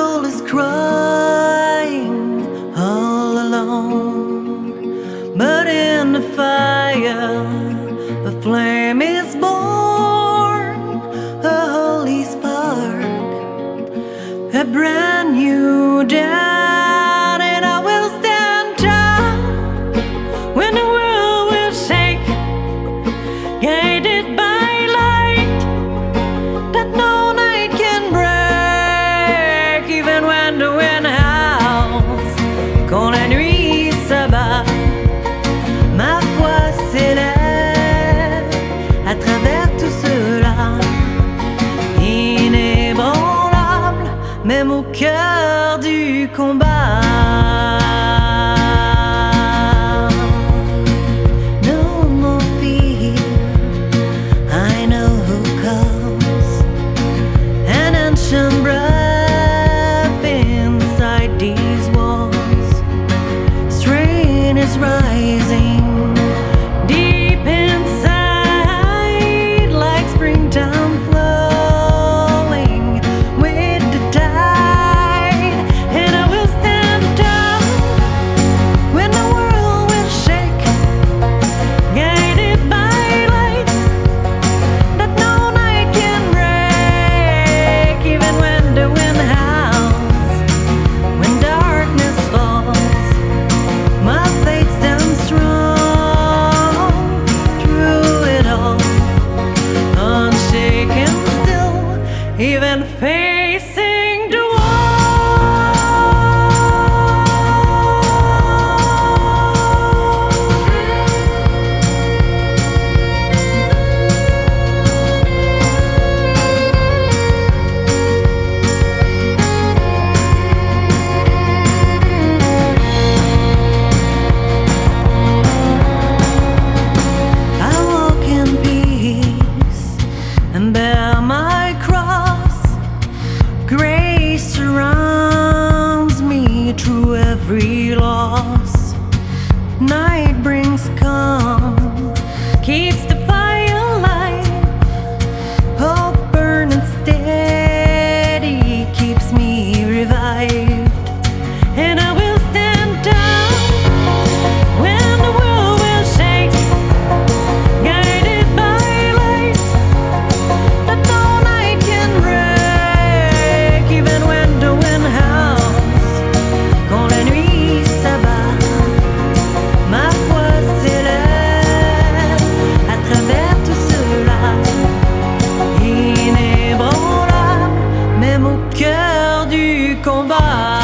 soul is crying all alone, but in the fire a flame is born, a holy spark, a brand new dawn. And I will stand tall when the world will shake, guided by light that no night can break. Even when the wind howls, quand la nuit s'abat, ma foi s'élève à travers tout cela, inébranlable, même au cœur du combat. No more fear, I know who calls, an ancient breath inside these walls. Strain is rising deep inside, like springtime flowing with the tide. And I will stand tall when the world will shake, guided by light that no night can break. Even when the wind howls, when darkness falls, my faith stands strong through it all, unshaken still, even facing the wall. I walk in peace and bear my cross. Grace surrounds me through every loss. Night brings calm, keeps the fire alive. Hope burning steady keeps me revived. And I will stand down when the world will shake, guided by light that no night can break. Even when the wind howls, quand la nuit s'abat, ma foi s'élève à travers tout cela, inébranlable, même au cœur du combat.